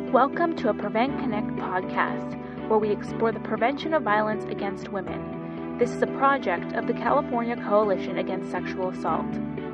Welcome to a Prevent Connect podcast, where we explore the prevention of violence against women. This is a project of the California Coalition Against Sexual Assault.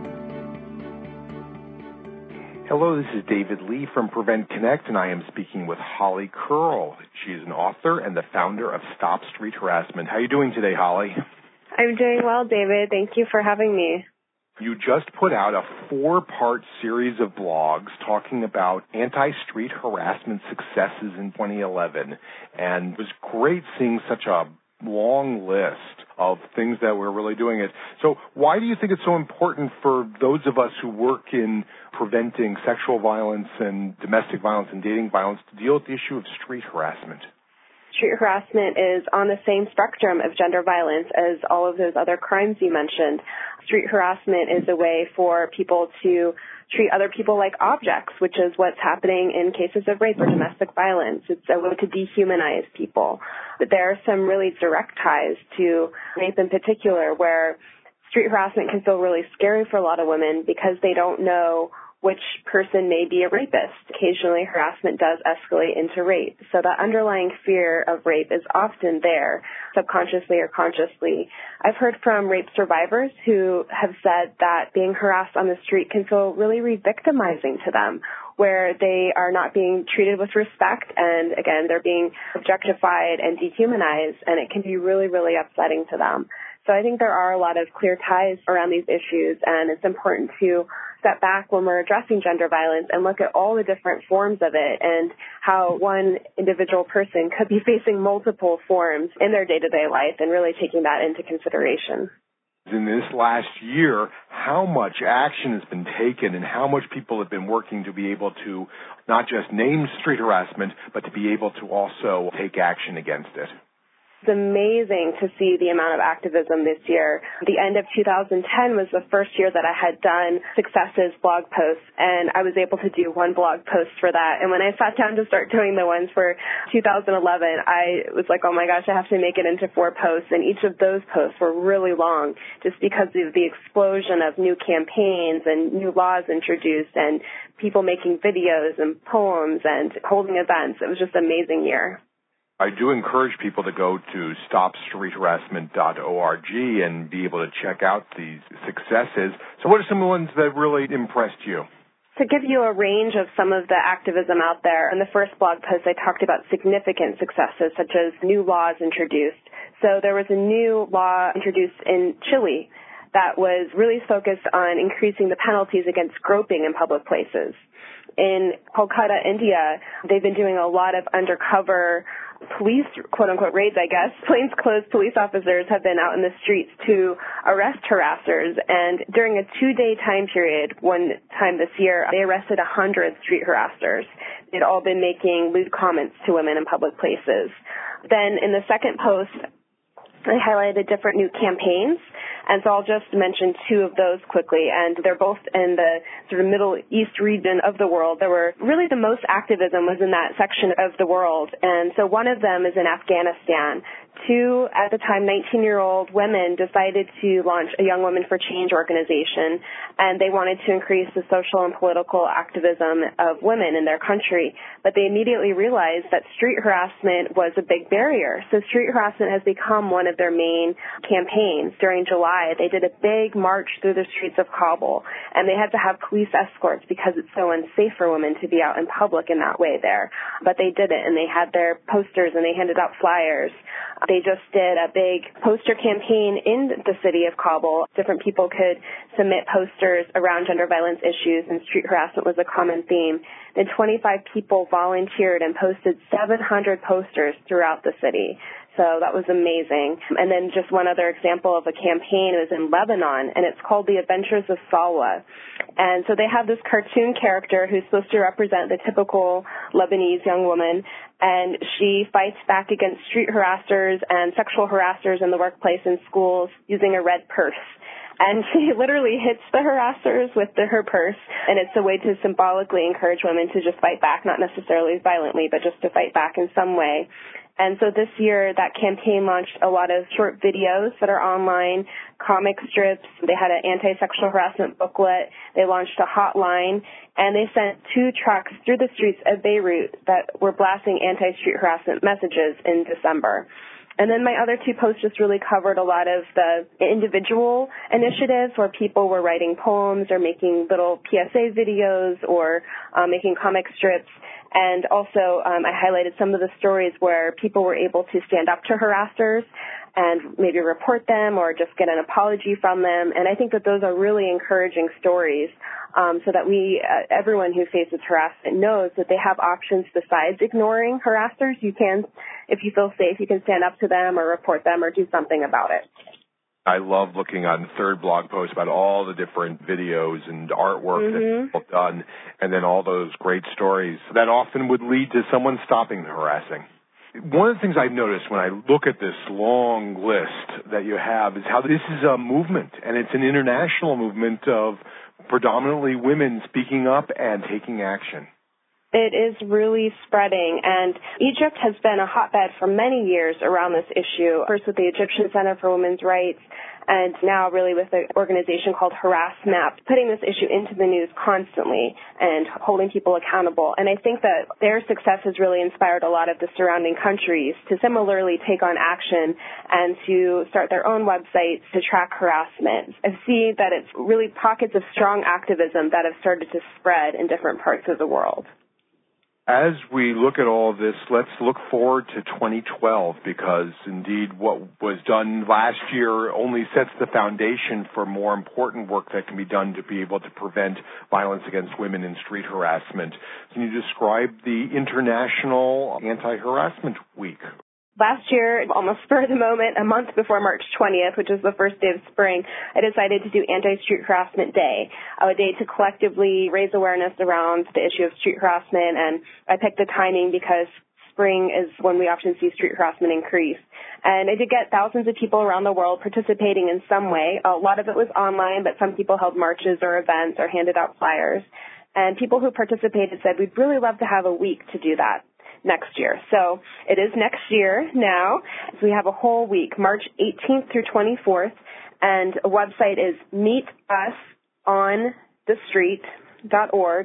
Hello, this is David Lee from Prevent Connect, and I am speaking with Holly Curl. She is an author and the founder of Stop Street Harassment. How are you doing today, Holly? I'm doing well, David. Thank you for having me. You just put out a 4-part series of blogs talking about anti-street harassment successes in 2011, and it was great seeing such a long list of things that we're really doing it. So why do you think it's so important for those of us who work in preventing sexual violence and domestic violence and dating violence to deal with the issue of street harassment? Street harassment is on the same spectrum of gender violence as all of those other crimes you mentioned. Street harassment is a way for people to treat other people like objects, which is what's happening in cases of rape or domestic violence. It's a way to dehumanize people. But there are some really direct ties to rape in particular, where street harassment can feel really scary for a lot of women because they don't know which person may be a rapist. Occasionally, harassment does escalate into rape. So the underlying fear of rape is often there, subconsciously or consciously. I've heard from rape survivors who have said that being harassed on the street can feel really re-victimizing to them, where they are not being treated with respect, and again, they're being objectified and dehumanized, and it can be really, really upsetting to them. So I think there are a lot of clear ties around these issues, and it's important to step back when we're addressing gender violence and look at all the different forms of it and how one individual person could be facing multiple forms in their day-to-day life, and really taking that into consideration. In this last year, how much action has been taken and how much people have been working to be able to not just name street harassment, but to be able to also take action against it? It's amazing to see the amount of activism this year. The end of 2010 was the first year that I had done Successes blog posts, and I was able to do one blog post for that. And when I sat down to start doing the ones for 2011, I was like, oh my gosh, I have to make it into 4 posts. And each of those posts were really long just because of the explosion of new campaigns and new laws introduced and people making videos and poems and holding events. It was just an amazing year. I do encourage people to go to stopstreetharassment.org and be able to check out these successes. So what are some ones that really impressed you? To give you a range of some of the activism out there, in the first blog post I talked about significant successes such as new laws introduced. So there was a new law introduced in Chile that was really focused on increasing the penalties against groping in public places. In Kolkata, India, they've been doing a lot of undercover police, quote-unquote, raids, I guess. Plainclothes police officers have been out in the streets to arrest harassers, and during a 2-day time period, one time this year, they arrested 100 street harassers. They'd all been making lewd comments to women in public places. Then in the second post, I highlighted different new campaigns, and so I'll just mention 2 of those quickly, and they're both in the sort of Middle East region of the world. There were really the most activism was in that section of the world, and so one of them is in Afghanistan. 2, at the time, 19-year-old women decided to launch a Young Women for Change organization, and they wanted to increase the social and political activism of women in their country. But they immediately realized that street harassment was a big barrier. So street harassment has become one of their main campaigns. During July, they did a big march through the streets of Kabul, and they had to have police escorts because it's so unsafe for women to be out in public in that way there. But they did it, and they had their posters, and they handed out flyers. They just did a big poster campaign in the city of Kabul. Different people could submit posters around gender violence issues, and street harassment was a common theme. Then 25 people volunteered and posted 700 posters throughout the city. So that was amazing. And then just one other example of a campaign was in Lebanon, and it's called The Adventures of Salwa. And so they have this cartoon character who's supposed to represent the typical Lebanese young woman, and she fights back against street harassers and sexual harassers in the workplace and schools using a red purse. And she literally hits the harassers with her purse, and it's a way to symbolically encourage women to just fight back, not necessarily violently, but just to fight back in some way. And so this year, that campaign launched a lot of short videos that are online, comic strips. They had an anti-sexual harassment booklet. They launched a hotline, and they sent 2 trucks through the streets of Beirut that were blasting anti-street harassment messages in December. And then my other 2 posts just really covered a lot of the individual initiatives where people were writing poems or making little PSA videos or making comic strips. And also I highlighted some of the stories where people were able to stand up to harassers and maybe report them or just get an apology from them. And I think that those are really encouraging stories so that everyone who faces harassment knows that they have options besides ignoring harassers. You can, if you feel safe, you can stand up to them or report them or do something about it. I love looking on the third blog post about all the different videos and artwork that people have done, and then all those great stories that often would lead to someone stopping the harassing. One of the things I've noticed when I look at this long list that you have is how this is a movement, and it's an international movement of predominantly women speaking up and taking action. It is really spreading, and Egypt has been a hotbed for many years around this issue, first with the Egyptian Center for Women's Rights, and now really with an organization called HarassMap, putting this issue into the news constantly and holding people accountable. And I think that their success has really inspired a lot of the surrounding countries to similarly take on action and to start their own websites to track harassment. I see that it's really pockets of strong activism that have started to spread in different parts of the world. As we look at all this, let's look forward to 2012 because, indeed, what was done last year only sets the foundation for more important work that can be done to be able to prevent violence against women and street harassment. Can you describe the International Anti-Harassment Week? Last year, almost spur of the moment, a month before March 20th, which is the first day of spring, I decided to do Anti-Street Harassment Day, a day to collectively raise awareness around the issue of street harassment. And I picked the timing because spring is when we often see street harassment increase. And I did get thousands of people around the world participating in some way. A lot of it was online, but some people held marches or events or handed out flyers. And people who participated said, we'd really love to have a week to do that next year. So it is next year now. So we have a whole week, March 18th through 24th, and a website is meetusonthestreet.org.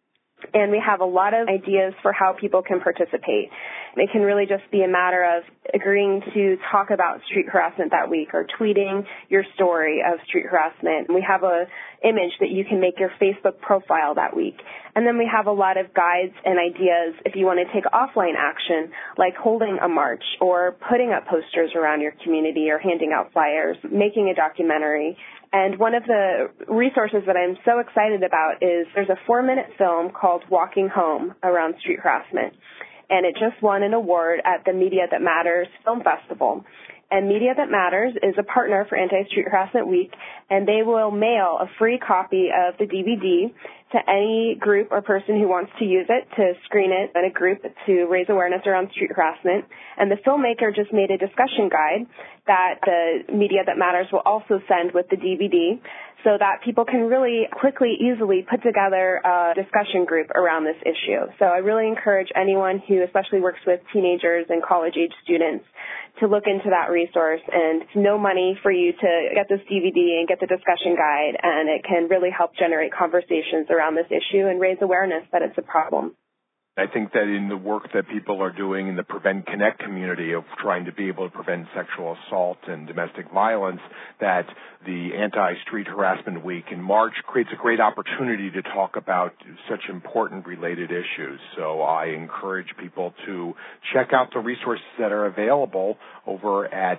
And we have a lot of ideas for how people can participate. It can really just be a matter of agreeing to talk about street harassment that week or tweeting your story of street harassment. We have an image that you can make your Facebook profile that week. And then we have a lot of guides and ideas if you want to take offline action, like holding a march or putting up posters around your community or handing out flyers, making a documentary. And one of the resources that I'm so excited about is there's a 4-minute film called Walking Home around street harassment. And it just won an award at the Media That Matters Film Festival. And Media That Matters is a partner for Anti-Street Harassment Week, and they will mail a free copy of the DVD to any group or person who wants to use it to screen it in a group to raise awareness around street harassment. And the filmmaker just made a discussion guide that the Media That Matters will also send with the DVD so that people can really quickly, easily put together a discussion group around this issue. So I really encourage anyone who especially works with teenagers and college-age students to look into that resource. And it's no money for you to get this DVD and get the discussion guide, and it can really help generate conversations around this issue and raise awareness that it's a problem. I think that in the work that people are doing in the Prevent Connect community of trying to be able to prevent sexual assault and domestic violence, that the Anti-Street Harassment Week in March creates a great opportunity to talk about such important related issues. So I encourage people to check out the resources that are available over at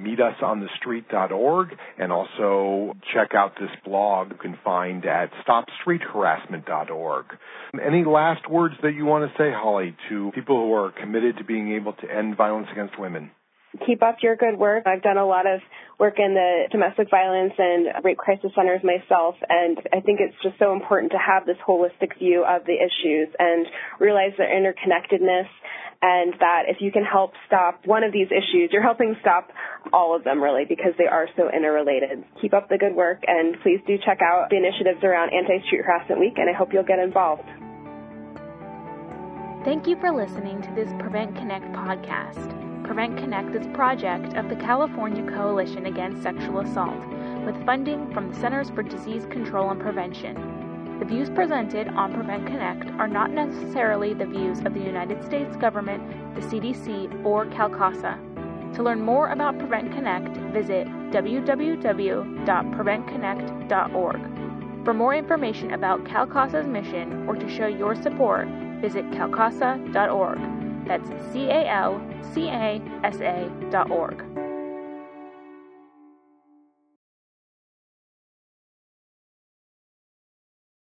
meetusonthestreet.org and also check out this blog you can find at stopstreetharassment.org. Any last words that you want to say, Holly, to people who are committed to being able to end violence against women? Keep up your good work. I've done a lot of work in the domestic violence and rape crisis centers myself, and I think it's just so important to have this holistic view of the issues and realize their interconnectedness, and that if you can help stop one of these issues, you're helping stop all of them, really, because they are so interrelated. Keep up the good work, and please do check out the initiatives around Anti-Street Harassment Week, and I hope you'll get involved. Thank you for listening to this Prevent Connect podcast. Prevent Connect is a project of the California Coalition Against Sexual Assault, with funding from the Centers for Disease Control and Prevention. The views presented on Prevent Connect are not necessarily the views of the United States government, the CDC, or CalCASA. To learn more about Prevent Connect, visit www.preventconnect.org. For more information about CalCASA's mission or to show your support, visit calcasa.org. That's CalCasa.org.